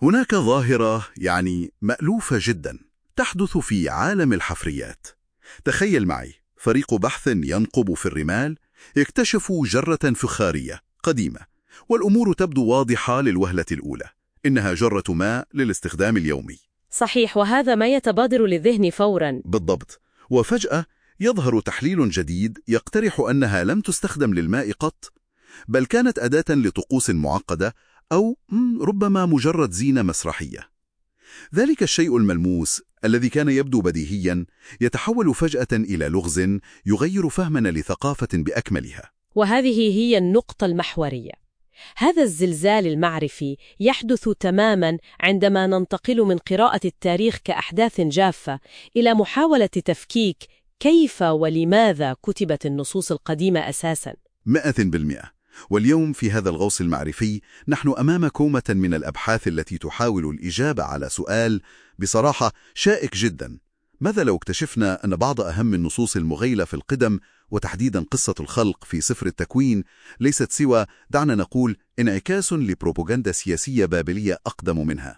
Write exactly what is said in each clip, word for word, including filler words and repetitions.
هناك ظاهرة يعني مألوفة جدا تحدث في عالم الحفريات. تخيل معي فريق بحث ينقب في الرمال يكتشف جرة فخارية قديمة، والأمور تبدو واضحة للوهلة الأولى، إنها جرة ماء للاستخدام اليومي. صحيح، وهذا ما يتبادر للذهن فوراً. بالضبط. وفجأة يظهر تحليل جديد يقترح أنها لم تستخدم للماء قط، بل كانت أداة لطقوس معقدة، أو ربما مجرد زينة مسرحية. ذلك الشيء الملموس الذي كان يبدو بديهيا يتحول فجأة إلى لغز يغير فهمنا لثقافة بأكملها. وهذه هي النقطة المحورية. هذا الزلزال المعرفي يحدث تماماً عندما ننتقل من قراءة التاريخ كأحداث جافة إلى محاولة تفكيك كيف ولماذا كتبت النصوص القديمة أساساً. مئة بالمئة. واليوم في هذا الغوص المعرفي نحن أمام كومة من الأبحاث التي تحاول الإجابة على سؤال بصراحة شائك جدا: ماذا لو اكتشفنا أن بعض أهم النصوص المغيلة في القدم، وتحديدا قصة الخلق في سفر التكوين، ليست سوى، دعنا نقول، انعكاس لبروباغندا سياسية بابلية أقدم منها؟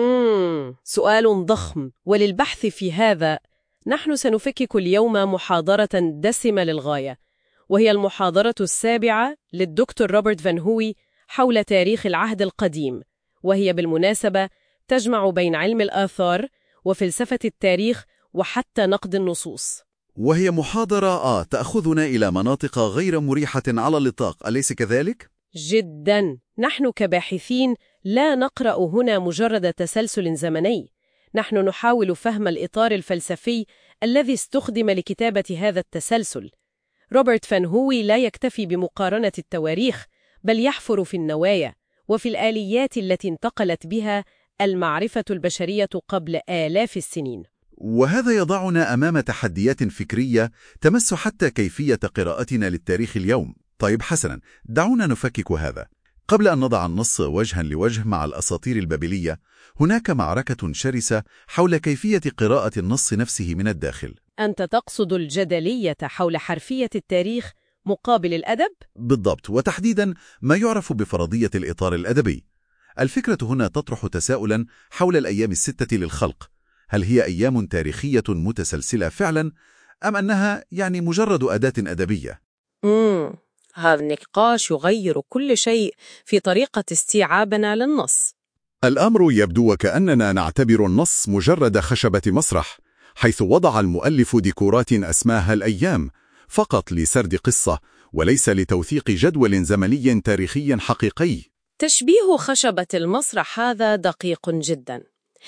مم. سؤال ضخم، وللبحث في هذا نحن سنفكك اليوم محاضرة دسمة للغاية، وهي المحاضرة السابعة للدكتور روبرت فان هوي حول تاريخ العهد القديم، وهي بالمناسبة تجمع بين علم الآثار وفلسفة التاريخ وحتى نقد النصوص. وهي محاضرة آه تأخذنا إلى مناطق غير مريحة على الإطلاق، أليس كذلك؟ جداً. نحن كباحثين لا نقرأ هنا مجرد تسلسل زمني، نحن نحاول فهم الإطار الفلسفي الذي استخدم لكتابة هذا التسلسل. روبرت فان هوي لا يكتفي بمقارنة التواريخ، بل يحفر في النوايا وفي الآليات التي انتقلت بها المعرفة البشرية قبل آلاف السنين. وهذا يضعنا أمام تحديات فكرية تمس حتى كيفية قراءتنا للتاريخ اليوم. طيب حسناً، دعونا نفكك هذا. قبل أن نضع النص وجها لوجه مع الأساطير البابلية، هناك معركة شرسة حول كيفية قراءة النص نفسه من الداخل. أنت تقصد الجدلية حول حرفية التاريخ مقابل الأدب؟ بالضبط، وتحديداً ما يعرف بفرضية الإطار الأدبي. الفكرة هنا تطرح تساؤلاً حول الأيام الستة للخلق. هل هي أيام تاريخية متسلسلة فعلاً، أم أنها يعني مجرد أداة أدبية؟ مم. هذا النقاش يغير كل شيء في طريقة استيعابنا للنص. الأمر يبدو وكأننا نعتبر النص مجرد خشبة مسرح، حيث وضع المؤلف ديكورات أسماها الأيام فقط لسرد قصة، وليس لتوثيق جدول زمني تاريخي حقيقي. تشبيه خشبة المسرح هذا دقيق جدا،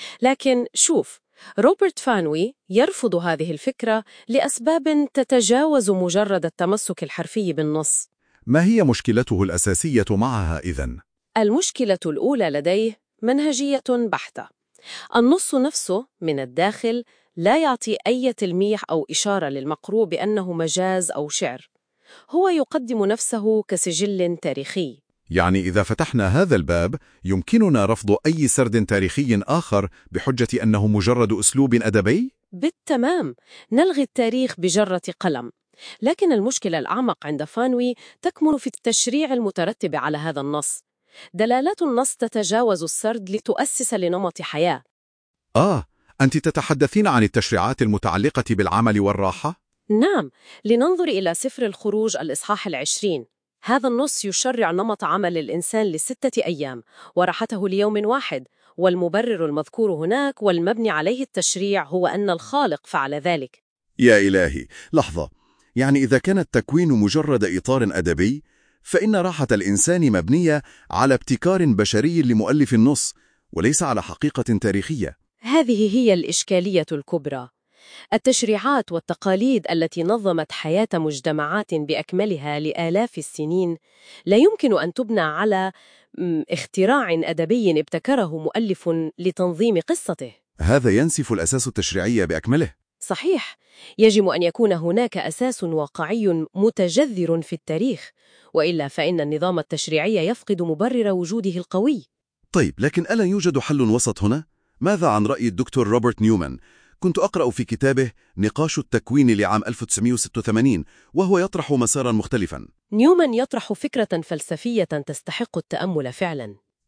لكن شوف، روبرت فانوي يرفض هذه الفكرة لأسباب تتجاوز مجرد التمسك الحرفي بالنص. ما هي مشكلته الأساسية معها إذن؟ المشكلة الأولى لديه منهجية بحتة. النص نفسه من الداخل لا يعطي أي تلميح أو إشارة للمقروء بأنه مجاز أو شعر، هو يقدم نفسه كسجل تاريخي. يعني إذا فتحنا هذا الباب يمكننا رفض أي سرد تاريخي آخر بحجة أنه مجرد أسلوب أدبي؟ بالتمام، نلغي التاريخ بجرة قلم. لكن المشكلة الأعمق عند فانوي تكمن في التشريع المترتب على هذا النص. دلالات النص تتجاوز السرد لتؤسس لنمط حياة. آه، أنت تتحدثين عن التشريعات المتعلقة بالعمل والراحة؟ نعم، لننظر إلى سفر الخروج الإصحاح العشرين. هذا النص يشرع نمط عمل الإنسان لستة أيام وراحته ليوم واحد، والمبرر المذكور هناك والمبني عليه التشريع هو أن الخالق فعل ذلك. يا إلهي، لحظة، يعني إذا كان التكوين مجرد إطار أدبي، فإن راحة الإنسان مبنية على ابتكار بشري لمؤلف النص وليس على حقيقة تاريخية. هذه هي الإشكالية الكبرى. التشريعات والتقاليد التي نظمت حياة مجتمعات بأكملها لآلاف السنين لا يمكن أن تبنى على اختراع أدبي ابتكره مؤلف لتنظيم قصته. هذا ينسف الأساس التشريعي بأكمله. صحيح، يجب أن يكون هناك أساس واقعي متجذر في التاريخ، وإلا فإن النظام التشريعي يفقد مبرر وجوده القوي. طيب، لكن ألا يوجد حل وسط هنا؟ ماذا عن رأي الدكتور روبرت نيومان؟ كنت أقرأ في كتابه نقاش التكوين لعام ألف وتسعمائة وستة وثمانين، وهو يطرح مسارا مختلفا. نيومان يطرح فكرة فلسفية تستحق التأمل فعلا.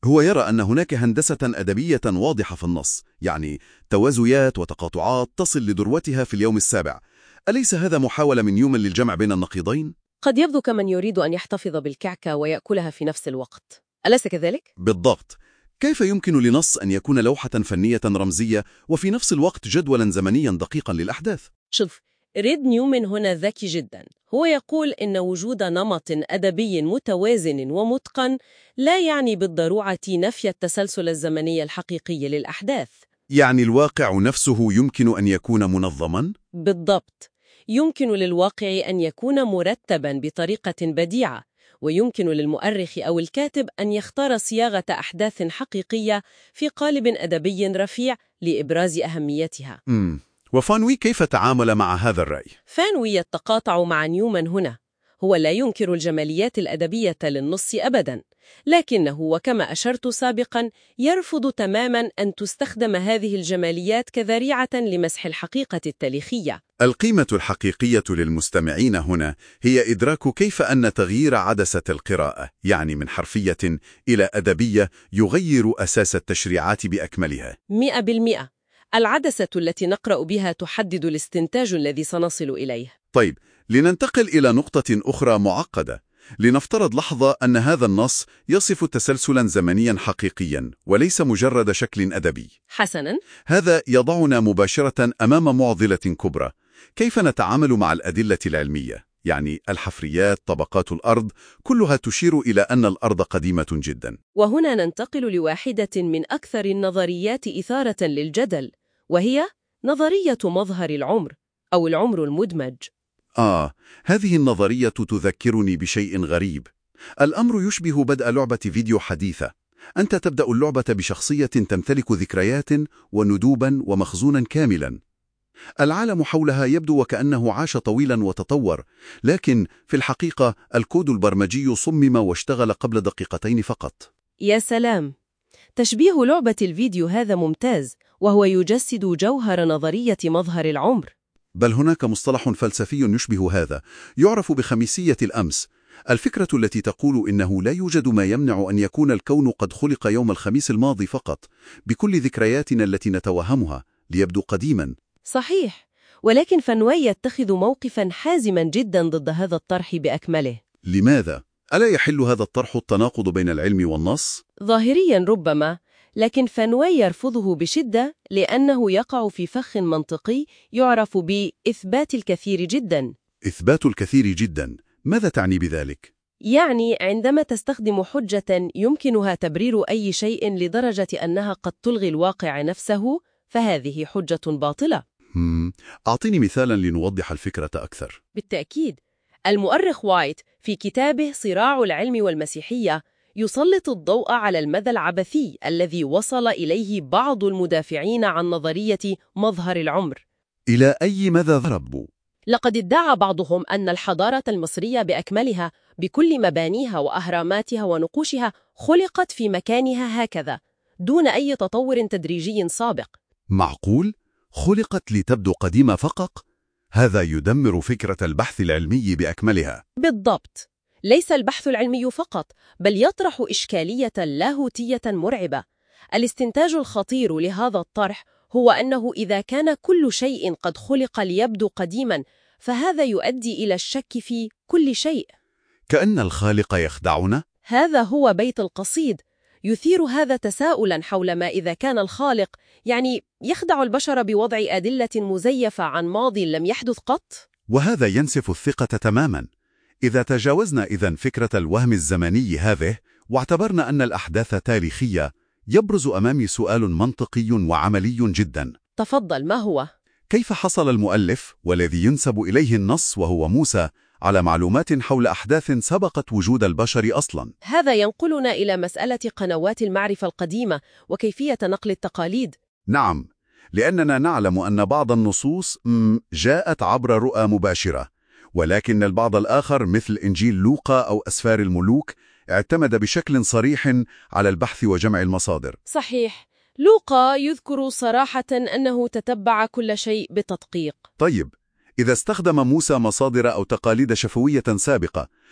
هو يرى أن هناك هندسة أدبية واضحة في النص، يعني توازيات وتقاطعات تصل لذروتها في اليوم السابع. أليس هذا محاولة من نيومان للجمع بين النقيضين؟ قد يبدو كمن يريد أن يحتفظ بالكعكة ويأكلها في نفس الوقت، أليس كذلك؟ بالضبط. كيف يمكن لنص أن يكون لوحة فنية رمزية وفي نفس الوقت جدولا زمنيا دقيقا للأحداث؟ شوف، ريد نيومان هنا ذكي جدا. هو يقول إن وجود نمط أدبي متوازن ومتقن لا يعني بالضرورة نفي التسلسل الزمني الحقيقي للأحداث. يعني الواقع نفسه يمكن أن يكون منظما؟ بالضبط. يمكن للواقع أن يكون مرتبا بطريقة بديعة، ويمكن للمؤرخ أو الكاتب أن يختار صياغة أحداث حقيقية في قالب أدبي رفيع لإبراز أهميتها. مم. وفانوي كيف تعامل مع هذا الرأي؟ فانوي يتقاطع مع نيومان هنا. هو لا ينكر الجماليات الأدبية للنص أبداً، لكنه وكما أشرت سابقاً يرفض تماماً أن تستخدم هذه الجماليات كذريعة لمسح الحقيقة التاريخية. القيمة الحقيقية للمستمعين هنا هي إدراك كيف أن تغيير عدسة القراءة، يعني من حرفية إلى أدبية، يغير أساس التشريعات بأكملها. مئة بالمئة. العدسة التي نقرأ بها تحدد الاستنتاج الذي سنصل إليه. طيب، لننتقل إلى نقطة أخرى معقدة. لنفترض لحظة أن هذا النص يصف تسلسلا زمنيا حقيقيا وليس مجرد شكل أدبي. حسناً. هذا يضعنا مباشرة أمام معضلة كبرى. كيف نتعامل مع الأدلة العلمية؟ يعني الحفريات، طبقات الأرض، كلها تشير إلى أن الأرض قديمة جدا. وهنا ننتقل لواحدة من أكثر النظريات إثارة للجدل، وهي نظرية مظهر العمر أو العمر المدمج. آه، هذه النظرية تذكرني بشيء غريب. الأمر يشبه بدء لعبة فيديو حديثة. أنت تبدأ اللعبة بشخصية تمتلك ذكريات وندوبا ومخزونا كاملا. العالم حولها يبدو وكأنه عاش طويلا وتطور، لكن في الحقيقة الكود البرمجي صمم واشتغل قبل دقيقتين فقط. يا سلام! تشبيه لعبة الفيديو هذا ممتاز، وهو يجسد جوهر نظرية مظهر العمر. بل هناك مصطلح فلسفي يشبه هذا، يعرف بخميسية الأمس. الفكرة التي تقول إنه لا يوجد ما يمنع أن يكون الكون قد خلق يوم الخميس الماضي فقط، بكل ذكرياتنا التي نتوهمها ليبدو قديما. صحيح، ولكن فانوي يتخذ موقفا حازما جدا ضد هذا الطرح بأكمله. لماذا؟ ألا يحل هذا الطرح التناقض بين العلم والنص؟ ظاهريا ربما، لكن فانوي يرفضه بشدة لأنه يقع في فخ منطقي يعرف بإثبات الكثير جدا. إثبات الكثير جدا؟ ماذا تعني بذلك؟ يعني عندما تستخدم حجة يمكنها تبرير أي شيء لدرجة أنها قد تلغي الواقع نفسه، فهذه حجة باطلة. هم. أعطيني مثالا لنوضح الفكرة أكثر. بالتأكيد. المؤرخ وايت في كتابه صراع العلم والمسيحية يسلط الضوء على المدى العبثي الذي وصل إليه بعض المدافعين عن نظرية مظهر العمر. إلى أي مدى ذهبوا؟ لقد ادعى بعضهم أن الحضارة المصرية بأكملها بكل مبانيها وأهراماتها ونقوشها خلقت في مكانها هكذا دون أي تطور تدريجي سابق. معقول؟ خلقت لتبدو قديمة فقط؟ هذا يدمر فكرة البحث العلمي بأكملها. بالضبط. ليس البحث العلمي فقط، بل يطرح إشكالية لاهوتية مرعبة. الاستنتاج الخطير لهذا الطرح هو أنه إذا كان كل شيء قد خلق ليبدو قديما، فهذا يؤدي إلى الشك في كل شيء. كأن الخالق يخدعنا؟ هذا هو بيت القصيد. يثير هذا تساؤلا حول ما إذا كان الخالق يعني يخدع البشر بوضع أدلة مزيفة عن ماضي لم يحدث قط. وهذا ينسف الثقة تماما. إذا تجاوزنا إذن فكرة الوهم الزمني هذه واعتبرنا أن الأحداث تاريخية، يبرز أمامي سؤال منطقي وعملي جدا. تفضل، ما هو؟ كيف حصل المؤلف والذي ينسب إليه النص وهو موسى على معلومات حول أحداث سبقت وجود البشر أصلا؟ هذا ينقلنا إلى مسألة قنوات المعرفة القديمة وكيفية نقل التقاليد. نعم، لأننا نعلم أن بعض النصوص جاءت عبر رؤى مباشرة، ولكن البعض الآخر مثل إنجيل لوقا أو أسفار الملوك اعتمد بشكل صريح على البحث وجمع المصادر. صحيح. لوقا يذكر صراحة أنه تتبع كل شيء بتدقيق. طيب، إذا استخدم موسى مصادر أو تقاليد شفوية سابقة،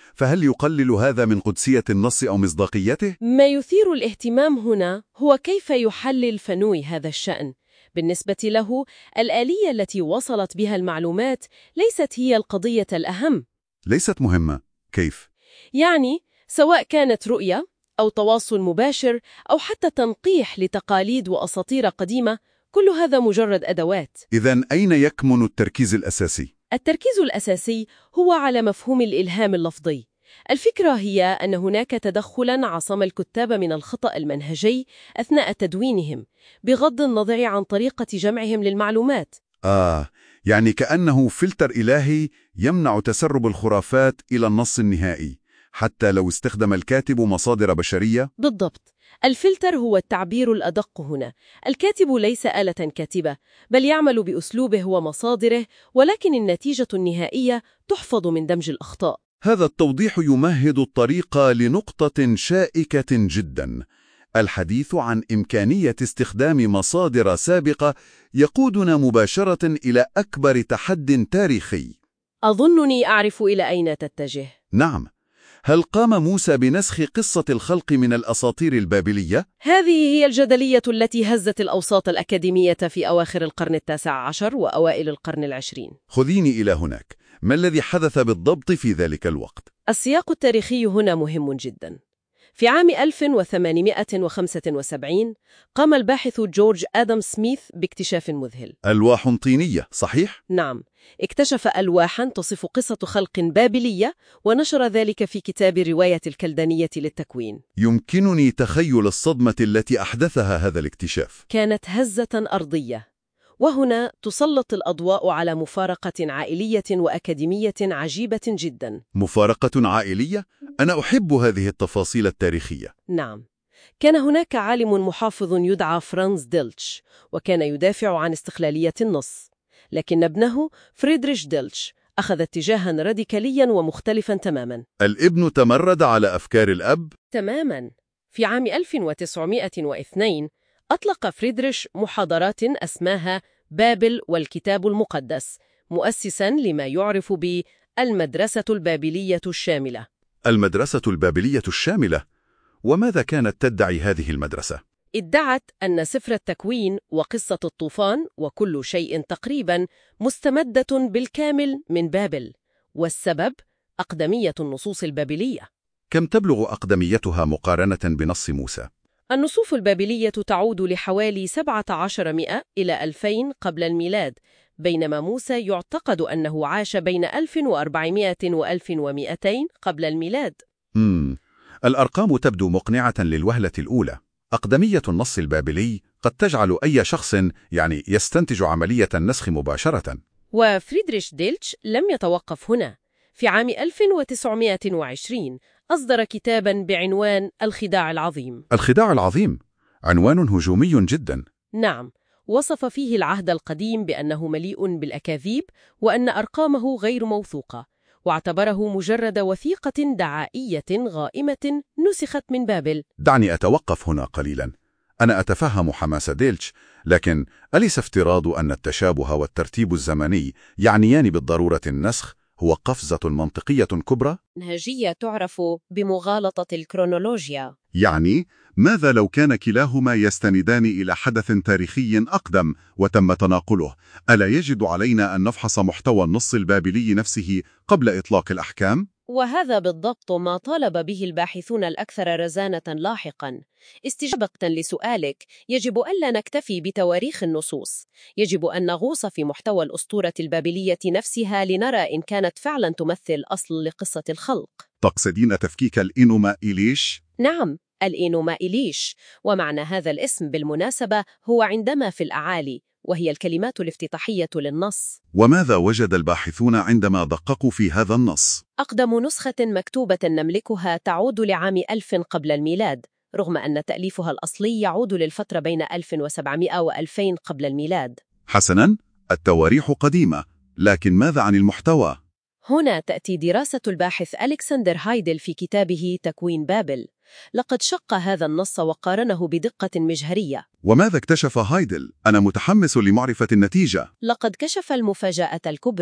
فهل يقلل هذا من قدسية النص أو مصداقيته؟ ما يثير الاهتمام هنا هو كيف يحلل فنوي هذا الشأن. بالنسبة له، الآلية التي وصلت بها المعلومات ليست هي القضية الأهم. ليست مهمة. كيف؟ يعني سواء كانت رؤية أو تواصل مباشر أو حتى تنقيح لتقاليد وأساطير قديمة، كل هذا مجرد أدوات. إذن أين يكمن التركيز الأساسي؟ التركيز الأساسي هو على مفهوم الإلهام اللفظي. الفكرة هي أن هناك تدخلاً عصم الكتاب من الخطأ المنهجي أثناء تدوينهم، بغض النظر عن طريقة جمعهم للمعلومات. آه، يعني كأنه فلتر إلهي يمنع تسرب الخرافات إلى النص النهائي، حتى لو استخدم الكاتب مصادر بشرية؟ بالضبط. الفلتر هو التعبير الأدق هنا. الكاتب ليس آلة كاتبة، بل يعمل بأسلوبه ومصادره، ولكن النتيجة النهائية تحفظ من دمج الأخطاء. هذا التوضيح يمهد الطريق لنقطة شائكة جدا. الحديث عن إمكانية استخدام مصادر سابقة يقودنا مباشرة إلى أكبر تحد تاريخي. أظنني أعرف إلى أين تتجه. نعم. هل قام موسى بنسخ قصة الخلق من الأساطير البابلية؟ هذه هي الجدلية التي هزت الأوساط الأكاديمية في أواخر القرن التاسع عشر وأوائل القرن العشرين. خذيني إلى هناك. ما الذي حدث بالضبط في ذلك الوقت؟ السياق التاريخي هنا مهم جدا. في عام ألف وثمانمائة وخمسة وسبعين قام الباحث جورج آدم سميث باكتشاف مذهل. ألواح طينية، صحيح؟ نعم، اكتشف ألواحا تصف قصة خلق بابلية ونشر ذلك في كتاب رواية الكلدانية للتكوين. يمكنني تخيل الصدمة التي أحدثها هذا الاكتشاف. كانت هزة أرضية. وهنا تسلط الأضواء على مفارقة عائلية وأكاديمية عجيبة جدا. مفارقة عائلية؟ أنا أحب هذه التفاصيل التاريخية. نعم، كان هناك عالم محافظ يدعى فرانز ديلتش، وكان يدافع عن استقلالية النص. لكن ابنه فريدريش ديلتش أخذ اتجاها راديكاليا ومختلفا تماما. الابن تمرد على أفكار الأب؟ تماما. في عام ألف وتسعمائة واثنين أطلق فريدريش محاضرات أسماها بابل والكتاب المقدس، مؤسسا لما يعرف بالمدرسة البابلية الشاملة. المدرسة البابلية الشاملة؟ وماذا كانت تدعي هذه المدرسة؟ ادعت أن سفر التكوين وقصة الطوفان وكل شيء تقريبا مستمدة بالكامل من بابل، والسبب أقدمية النصوص البابلية. كم تبلغ أقدميتها مقارنة بنص موسى؟ النصوص البابلية تعود لحوالي سبعة عشر مئة إلى ألفين قبل الميلاد، بينما موسى يعتقد أنه عاش بين ألف وأربعمائة وألف ومئتين قبل الميلاد. مم. الأرقام تبدو مقنعة للوهلة الأولى. أقدمية النص البابلي قد تجعل أي شخص يعني يستنتج عملية النسخ مباشرة. وفريدريش ديلتش لم يتوقف هنا. في عام ألف وتسعمائة وعشرين أصدر كتاباً بعنوان الخداع العظيم. الخداع العظيم عنوان هجومي جدا. نعم، وصف فيه العهد القديم بأنه مليء بالأكاذيب وأن أرقامه غير موثوقة، واعتبره مجرد وثيقة دعائية غائمة نسخت من بابل. دعني أتوقف هنا قليلا. أنا أتفهم حماس ديلتش، لكن أليس افتراض أن التشابه والترتيب الزمني يعنيان بالضرورة النسخ هو قفزة منطقية كبرى؟ منهجية تعرف بمغالطة الكرونولوجيا. يعني ماذا لو كان كلاهما يستندان إلى حدث تاريخي أقدم وتم تناقله؟ ألا يجب علينا أن نفحص محتوى النص البابلي نفسه قبل إطلاق الأحكام؟ وهذا بالضبط ما طالب به الباحثون الأكثر رزانة لاحقاً. استجابة لسؤالك، يجب ألا نكتفي بتواريخ النصوص. يجب أن نغوص في محتوى الأسطورة البابلية نفسها لنرى إن كانت فعلاً تمثل أصل لقصة الخلق. تقصدين تفكيك الإنوما إليش؟ نعم، الإنوما إليش، ومعنى هذا الاسم بالمناسبة هو عندما في الأعالي، وهي الكلمات الافتتاحية للنص. وماذا وجد الباحثون عندما دققوا في هذا النص؟ أقدم نسخة مكتوبة نملكها تعود لعام ألف قبل الميلاد، رغم أن تأليفها الأصلي يعود للفترة بين ألف وسبعمائة وألفين قبل الميلاد. حسناً، التواريخ قديمة، لكن ماذا عن المحتوى؟ هنا تأتي دراسة الباحث ألكسندر هايدل في كتابه تكوين بابل. لقد شق هذا النص وقارنه بدقة مجهرية. وماذا اكتشف هايدل؟ أنا متحمس لمعرفة النتيجة. لقد كشف المفاجأة الكبرى.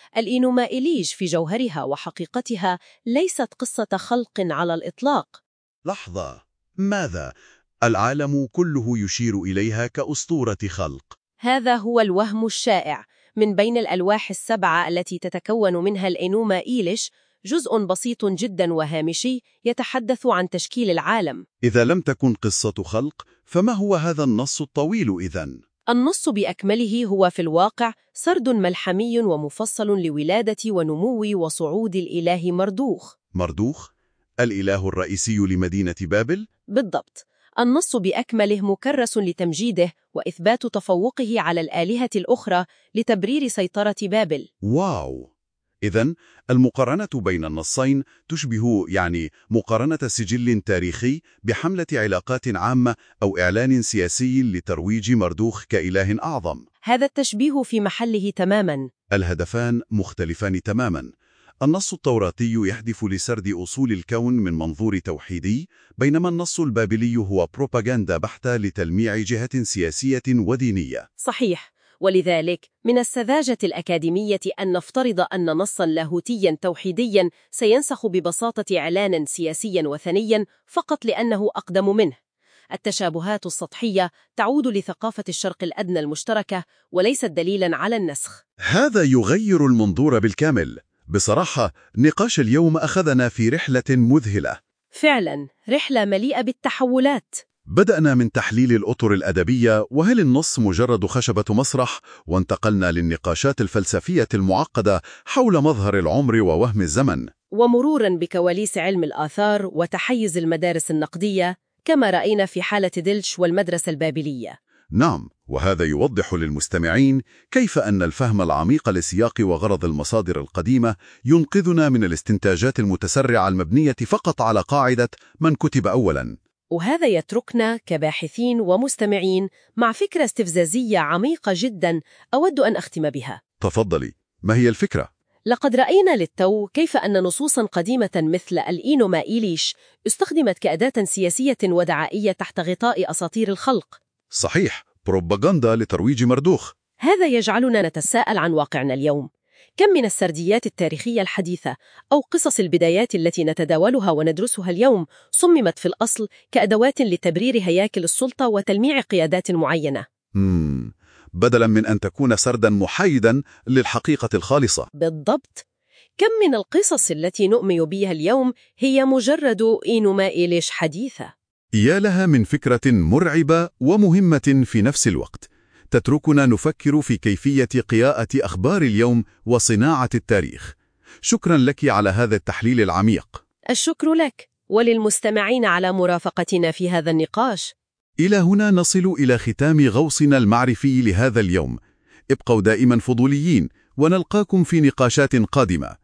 الإنوما إليش في جوهرها وحقيقتها ليست قصة خلق على الإطلاق. لحظة، ماذا؟ العالم كله يشير إليها كأسطورة خلق. هذا هو الوهم الشائع. من بين الألواح السبعة التي تتكون منها الإنوما إيليش جزء بسيط جدا وهامشي يتحدث عن تشكيل العالم. إذا لم تكن قصة خلق، فما هو هذا النص الطويل إذن؟ النص بأكمله هو في الواقع سرد ملحمي ومفصل لولادة ونمو وصعود الإله مردوخ. مردوخ؟ الإله الرئيسي لمدينة بابل؟ بالضبط. النص بأكمله مكرس لتمجيده وإثبات تفوقه على الآلهة الأخرى لتبرير سيطرة بابل. واو! إذن المقارنة بين النصين تشبه يعني مقارنة سجل تاريخي بحملة علاقات عامة أو إعلان سياسي لترويج مردوخ كإله أعظم. هذا التشبيه في محله تماماً. الهدفان مختلفان تماماً. النص التوراتي يهدف لسرد أصول الكون من منظور توحيدي، بينما النص البابلي هو بروباغندا بحتة لتلميع جهة سياسية ودينية. صحيح، ولذلك من السذاجة الأكاديمية أن نفترض أن نصاً لاهوتياً توحيدياً سينسخ ببساطة إعلاناً سياسياً وثنياً فقط لأنه أقدم منه. التشابهات السطحية تعود لثقافة الشرق الأدنى المشتركة وليست دليلاً على النسخ. هذا يغير المنظور بالكامل. بصراحة، نقاش اليوم أخذنا في رحلة مذهلة. فعلاً، رحلة مليئة بالتحولات. بدأنا من تحليل الأطر الأدبية وهل النص مجرد خشبة مسرح، وانتقلنا للنقاشات الفلسفية المعقدة حول مظهر العمر ووهم الزمن، ومروراً بكواليس علم الآثار وتحيز المدارس النقدية كما رأينا في حالة ديلش والمدرسة البابلية. نعم، وهذا يوضح للمستمعين كيف أن الفهم العميق لسياق وغرض المصادر القديمة ينقذنا من الاستنتاجات المتسرعة المبنية فقط على قاعدة من كتب أولاً. وهذا يتركنا كباحثين ومستمعين مع فكرة استفزازية عميقة جداً أود أن أختم بها. تفضلي، ما هي الفكرة؟ لقد رأينا للتو كيف أن نصوصاً قديمة مثل الإنوما إيليش استخدمت كأداة سياسية ودعائية تحت غطاء أساطير الخلق. صحيح، بروباغندا لترويج مردوخ. هذا يجعلنا نتساءل عن واقعنا اليوم. كم من السرديات التاريخية الحديثة أو قصص البدايات التي نتداولها وندرسها اليوم صممت في الأصل كأدوات لتبرير هياكل السلطة وتلميع قيادات معينة؟ مم. بدلاً من أن تكون سرداً محايداً للحقيقة الخالصة. بالضبط. كم من القصص التي نؤمن بها اليوم هي مجرد إنوما إيليش حديثة. يا لها من فكرة مرعبة ومهمة في نفس الوقت، تتركنا نفكر في كيفية قراءة أخبار اليوم وصناعة التاريخ. شكراً لك على هذا التحليل العميق. الشكر لك وللمستمعين على مرافقتنا في هذا النقاش. إلى هنا نصل إلى ختام غوصنا المعرفي لهذا اليوم. ابقوا دائماً فضوليين، ونلقاكم في نقاشات قادمة.